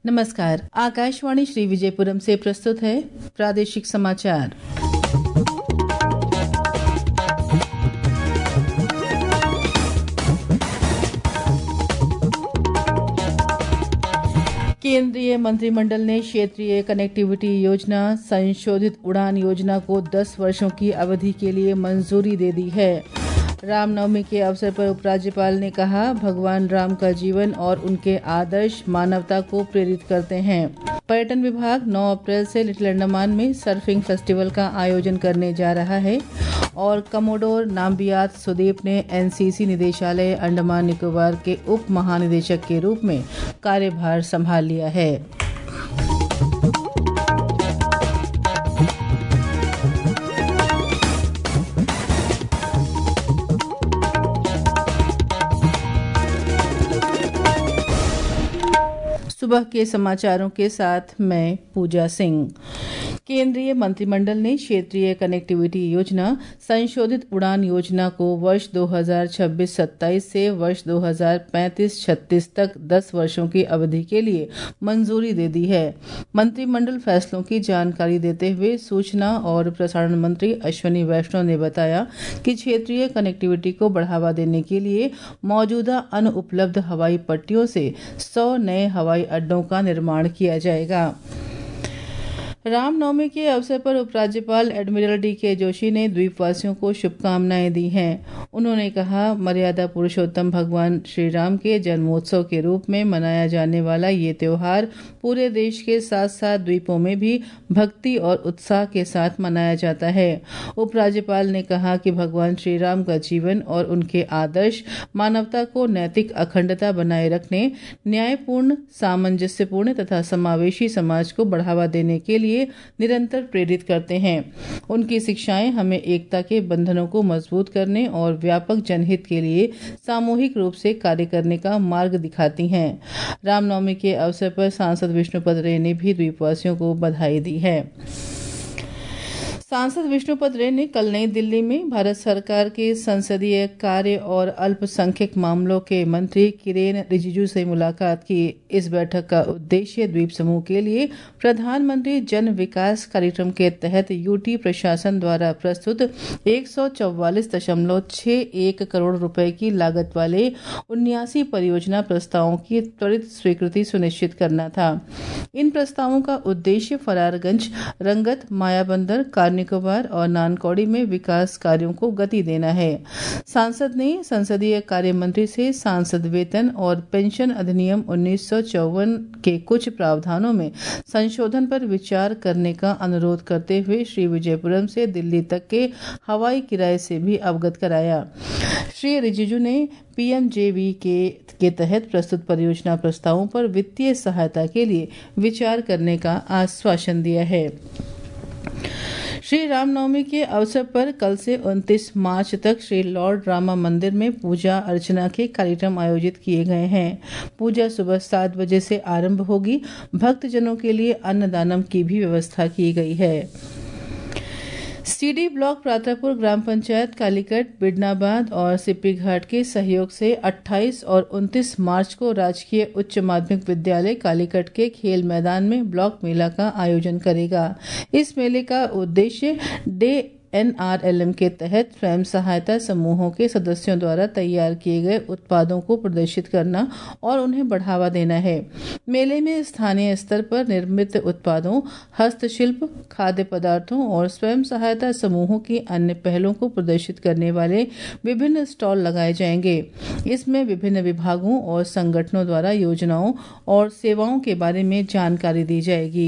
नमस्कार। आकाशवाणी श्री विजयपुरम से प्रस्तुत है प्रादेशिक समाचार। केंद्रीय मंत्रिमंडल ने क्षेत्रीय कनेक्टिविटी योजना संशोधित उड़ान योजना को 10 वर्षों की अवधि के लिए मंजूरी दे दी है। रामनवमी के अवसर पर उपराज्यपाल ने कहा, भगवान राम का जीवन और उनके आदर्श मानवता को प्रेरित करते हैं। पर्यटन विभाग 9 अप्रैल से लिटिल अंडमान में सर्फिंग फेस्टिवल का आयोजन करने जा रहा है और कमोडोर नाम्बियात सुदीप ने एनसीसी निदेशालय अंडमान निकोबार के उप महानिदेशक के रूप में कार्यभार संभाल लिया है। सुबह के समाचारों के साथ मैं पूजा सिंह। केंद्रीय मंत्रिमंडल ने क्षेत्रीय कनेक्टिविटी योजना संशोधित उड़ान योजना को वर्ष 2026-27 से वर्ष 2035-36 तक 10 वर्षों की अवधि के लिए मंजूरी दे दी है। मंत्रिमंडल फैसलों की जानकारी देते हुए सूचना और प्रसारण मंत्री अश्विनी वैष्णव ने बताया कि क्षेत्रीय कनेक्टिविटी को बढ़ावा देने के लिए मौजूदा अनुपलब्ध हवाई पट्टियों से 100 नए हवाई अड्डों का निर्माण किया जाएगा। रामनवमी के अवसर पर उपराज्यपाल एडमिरल डी.के. जोशी ने द्वीपवासियों को शुभकामनाएं दी हैं। उन्होंने कहा, मर्यादा पुरुषोत्तम भगवान श्री राम के जन्मोत्सव के रूप में मनाया जाने वाला ये त्योहार पूरे देश के साथ साथ द्वीपों में भी भक्ति और उत्साह के साथ मनाया जाता है। उपराज्यपाल ने कहा कि भगवान श्री राम का जीवन और उनके आदर्श मानवता को नैतिक अखंडता बनाए रखने, न्यायपूर्ण, सामंजस्यपूर्ण तथा समावेशी समाज को बढ़ावा देने के लिए निरंतर प्रेरित करते हैं। उनकी शिक्षाएं हमें एकता के बंधनों को मजबूत करने और व्यापक जनहित के लिए सामूहिक रूप से कार्य करने का मार्ग दिखाती हैं। रामनवमी के अवसर पर सांसद विष्णुपद रे ने भी द्वीपवासियों को बधाई दी है। सांसद विष्णुपद रे ने कल नई दिल्ली में भारत सरकार के संसदीय कार्य और अल्पसंख्यक मामलों के मंत्री किरेन रिजिजू से मुलाकात की। इस बैठक का उद्देश्य द्वीप समूह के लिए प्रधानमंत्री जन विकास कार्यक्रम के तहत यूटी प्रशासन द्वारा प्रस्तुत 144.61 करोड़ रुपए की लागत वाले 79 परियोजना प्रस्तावों की त्वरित स्वीकृति सुनिश्चित करना था। इन प्रस्तावों का उद्देश्य फरारगंज, रंगत, मायाबंदर, निकोबार और नानकौड़ी में विकास कार्यों को गति देना है। सांसद ने संसदीय कार्य मंत्री से सांसद वेतन और पेंशन अधिनियम 1954 के कुछ प्रावधानों में संशोधन पर विचार करने का अनुरोध करते हुए श्री विजयपुरम से दिल्ली तक के हवाई किराए से भी अवगत कराया। श्री रिजिजू ने पीएमजेवी के तहत प्रस्तुत परियोजना प्रस्तावों पर वित्तीय सहायता के लिए विचार करने का आश्वासन दिया है। श्री रामनवमी के अवसर पर कल से 29 मार्च तक श्री लॉर्ड रामा मंदिर में पूजा अर्चना के कार्यक्रम आयोजित किए गए हैं। पूजा सुबह 7 बजे से आरंभ होगी। भक्तजनों के लिए अन्नदानम की भी व्यवस्था की गई है। सीडी ब्लॉक प्रातापुर ग्राम पंचायत कालीकट, बिडनाबाद और सिप्पी घाट के सहयोग से 28 और 29 मार्च को राजकीय उच्च माध्यमिक विद्यालय कालीकट के खेल मैदान में ब्लॉक मेला का आयोजन करेगा। इस मेले का उद्देश्य NRLM के तहत स्वयं सहायता समूहों के सदस्यों द्वारा तैयार किए गए उत्पादों को प्रदर्शित करना और उन्हें बढ़ावा देना है। मेले में स्थानीय स्तर पर निर्मित उत्पादों, हस्तशिल्प, खाद्य पदार्थों और स्वयं सहायता समूहों की अन्य पहलों को प्रदर्शित करने वाले विभिन्न स्टॉल लगाए जाएंगे। इसमें विभिन्न विभागों और संगठनों द्वारा योजनाओं और सेवाओं के बारे में जानकारी दी जाएगी।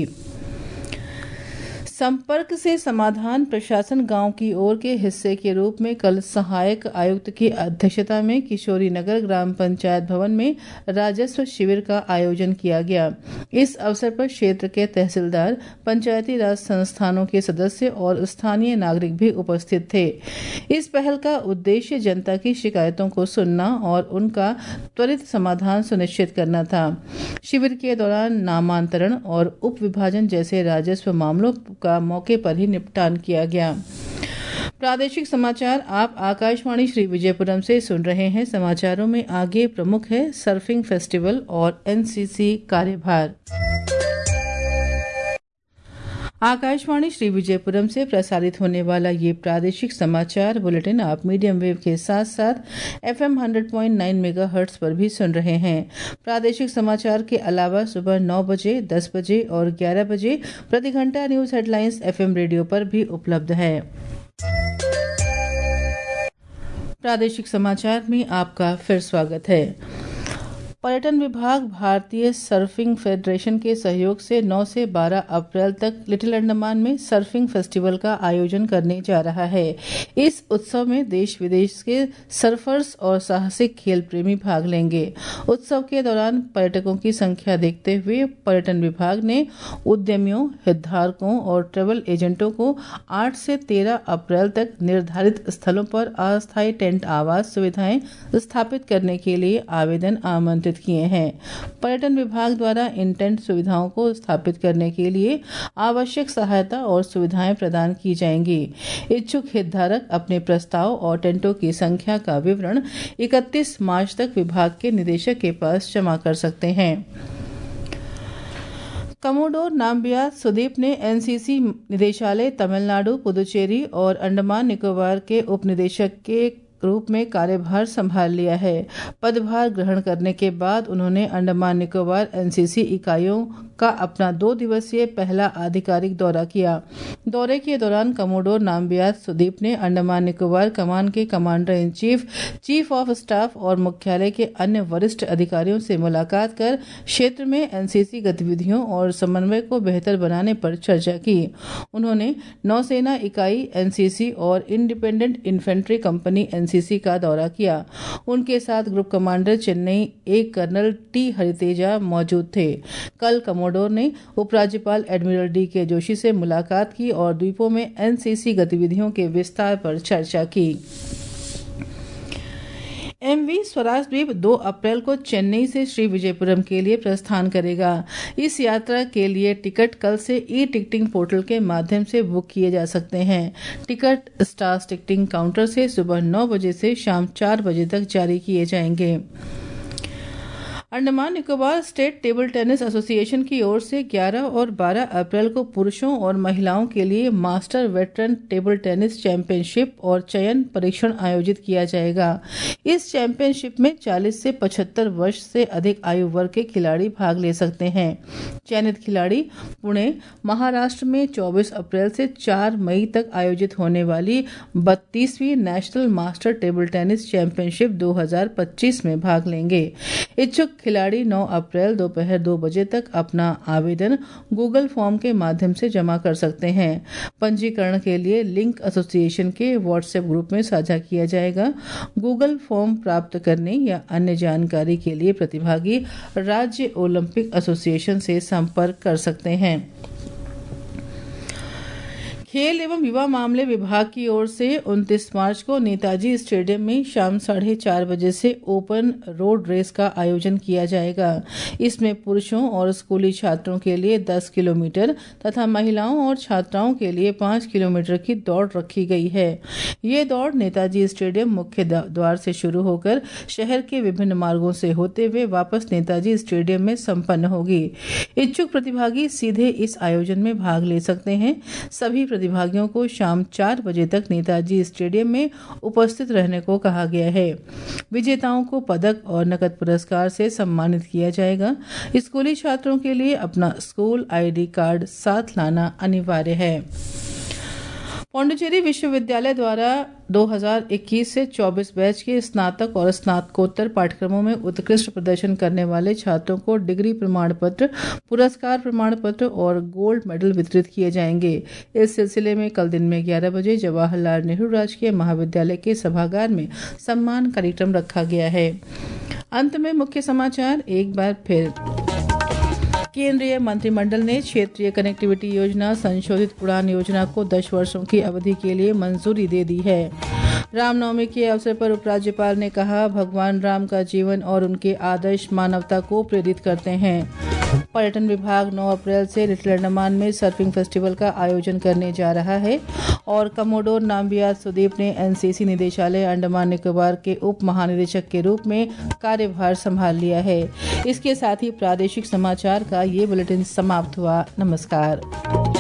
संपर्क से समाधान प्रशासन गांव की ओर के हिस्से के रूप में कल सहायक आयुक्त की अध्यक्षता में किशोरी नगर ग्राम पंचायत भवन में राजस्व शिविर का आयोजन किया गया। इस अवसर पर क्षेत्र के तहसीलदार, पंचायती राज संस्थानों के सदस्य और स्थानीय नागरिक भी उपस्थित थे। इस पहल का उद्देश्य जनता की शिकायतों को सुनना और उनका त्वरित समाधान सुनिश्चित करना था। शिविर के दौरान नामांतरण और उप विभाजन जैसे राजस्व मामलों का मौके पर ही निपटान किया गया। प्रादेशिक समाचार आप आकाशवाणी श्री विजयपुरम से सुन रहे हैं। समाचारों में आगे प्रमुख है सर्फिंग फेस्टिवल और एनसीसी कार्यभार। आकाशवाणी श्री विजयपुरम से प्रसारित होने वाला ये प्रादेशिक समाचार बुलेटिन आप मीडियम वेव के साथ साथ FM 100.9 मेगाहर्ट्ज पर भी सुन रहे हैं। प्रादेशिक समाचार के अलावा सुबह 9 बजे, 10 बजे और 11 बजे प्रति घंटा न्यूज हेडलाइंस FM रेडियो पर भी उपलब्ध है। प्रादेशिक समाचार में आपका फिर स्वागत है। पर्यटन विभाग भारतीय सर्फिंग फेडरेशन के सहयोग से 9 से 12 अप्रैल तक लिटिल अंडमान में सर्फिंग फेस्टिवल का आयोजन करने जा रहा है। इस उत्सव में देश विदेश के सर्फर्स और साहसिक खेल प्रेमी भाग लेंगे। उत्सव के दौरान पर्यटकों की संख्या देखते हुए पर्यटन विभाग ने उद्यमियों, हितधारकों और ट्रैवल एजेंटों को 8 से 13 अप्रैल तक निर्धारित स्थलों पर अस्थायी टेंट आवास सुविधाएं स्थापित करने के लिए आवेदन आमंत्रित किए हैं। पर्यटन विभाग द्वारा इन टेंट सुविधाओं को स्थापित करने के लिए आवश्यक सहायता और सुविधाएं प्रदान की जाएंगी। इच्छुक हितधारक अपने प्रस्ताव और टेंटों की संख्या का विवरण 31 मार्च तक विभाग के निदेशक के पास जमा कर सकते हैं। कमोडोर नाम्बियास सुदीप ने एनसीसी निदेशालय तमिलनाडु, पुदुचेरी और अंडमान निकोबार के उप निदेशक के रूप में कार्यभार संभाल लिया है। पदभार ग्रहण करने के बाद उन्होंने अंडमान निकोबार एनसीसी इकाइयों का अपना 2 दिवसीय पहला आधिकारिक दौरा किया। दौरे के दौरान कमोडोर नाम्बियास सुदीप ने अंडमान निकोबार कमान के commander in chief, chief of staff और मुख्यालय के अन्य वरिष्ठ अधिकारियों से मुलाकात कर क्षेत्र में एनसीसी गतिविधियों और समन्वय को बेहतर बनाने पर चर्चा की। उन्होंने नौसेना इकाई एनसीसी और इंडिपेंडेंट इन्फेंट्री कंपनी एनसीसी का दौरा किया। उनके साथ ग्रुप कमांडर चेन्नई एक कर्नल टी हरितेजा मौजूद थे। कल कमोडोर ने उपराज्यपाल एडमिरल DK जोशी से मुलाकात की और द्वीपों में एनसीसी गतिविधियों के विस्तार पर चर्चा की। MV स्वराज द्वीप 2 अप्रैल को चेन्नई से श्री विजयपुरम के लिए प्रस्थान करेगा। इस यात्रा के लिए टिकट कल से ई-टिकटिंग पोर्टल के माध्यम से बुक किए जा सकते हैं। टिकट स्टार्स टिकटिंग काउंटर से सुबह 9 बजे से शाम 4 बजे तक जारी किए जाएंगे। Andaman Nicobar state table tennis association की ओर से 11 और 12 अप्रैल को पुरुषों और महिलाओं के लिए master veteran table tennis championship और चयन परीक्षण आयोजित किया जाएगा। इस चैंपियनशिप में 40 से 75 वर्ष से अधिक आयु वर्ग के खिलाड़ी भाग ले सकते हैं। चयनित खिलाड़ी पुणे, महाराष्ट्र में 24 अप्रैल से 4 मई तक आयोजित होने वाली 32वीं national master table tennis championship 2025 में भाग लेंगे। इच्छुक खिलाड़ी 9 अप्रैल दोपहर 2 बजे तक अपना आवेदन गूगल फॉर्म के माध्यम से जमा कर सकते हैं। पंजीकरण के लिए लिंक एसोसिएशन के व्हाट्सएप ग्रुप में साझा किया जाएगा। गूगल फॉर्म प्राप्त करने या अन्य जानकारी के लिए प्रतिभागी राज्य ओलंपिक एसोसिएशन से संपर्क कर सकते हैं। खेल एवं युवा मामले विभाग की ओर से 29 मार्च को नेताजी स्टेडियम में शाम 4:30 बजे से ओपन रोड रेस का आयोजन किया जाएगा। इसमें पुरुषों और स्कूली छात्रों के लिए 10 किलोमीटर तथा महिलाओं और छात्राओं के लिए 5 किलोमीटर की दौड़ रखी गई है। ये दौड़ नेताजी स्टेडियम मुख्य द्वार से शुरू होकर शहर के विभिन्न मार्गों से होते हुए वापस नेताजी स्टेडियम में संपन्न होगी। इच्छुक प्रतिभागी सीधे इस आयोजन में भाग ले सकते हैं। सभी प्रतिभागियों को शाम 4 बजे तक नेताजी स्टेडियम में उपस्थित रहने को कहा गया है। विजेताओं को पदक और नकद पुरस्कार से सम्मानित किया जाएगा। स्कूली छात्रों के लिए अपना स्कूल ID कार्ड साथ लाना अनिवार्य है। पांडिचेरी विश्वविद्यालय द्वारा 2021 से 24 बैच के स्नातक और स्नातकोत्तर पाठ्यक्रमों में उत्कृष्ट प्रदर्शन करने वाले छात्रों को डिग्री प्रमाण पत्र, पुरस्कार प्रमाण पत्र और गोल्ड मेडल वितरित किए जाएंगे। इस सिलसिले में कल दिन में 11 बजे जवाहरलाल नेहरू राजकीय महाविद्यालय के सभागार में सम्मान कार्यक्रम रखा गया है। अंत में मुख्य समाचार एक बार फिर। केंद्रीय मंत्रिमंडल ने क्षेत्रीय कनेक्टिविटी योजना संशोधित उड़ान योजना को 10 वर्षों की अवधि के लिए मंजूरी दे दी है। रामनवमी के अवसर पर उपराज्यपाल ने कहा, भगवान राम का जीवन और उनके आदर्श मानवता को प्रेरित करते हैं। पर्यटन विभाग 9 अप्रैल से लिटिल अंडमान में सर्फिंग फेस्टिवल का आयोजन करने जा रहा है और कमोडोर नाम्बियास सुदीप ने एनसीसी निदेशालय अंडमान निकोबार के उप महानिदेशक के रूप में कार्यभार संभाल लिया है। इसके साथ ही प्रादेशिक समाचार का ये बुलेटिन समाप्त हुआ। नमस्कार।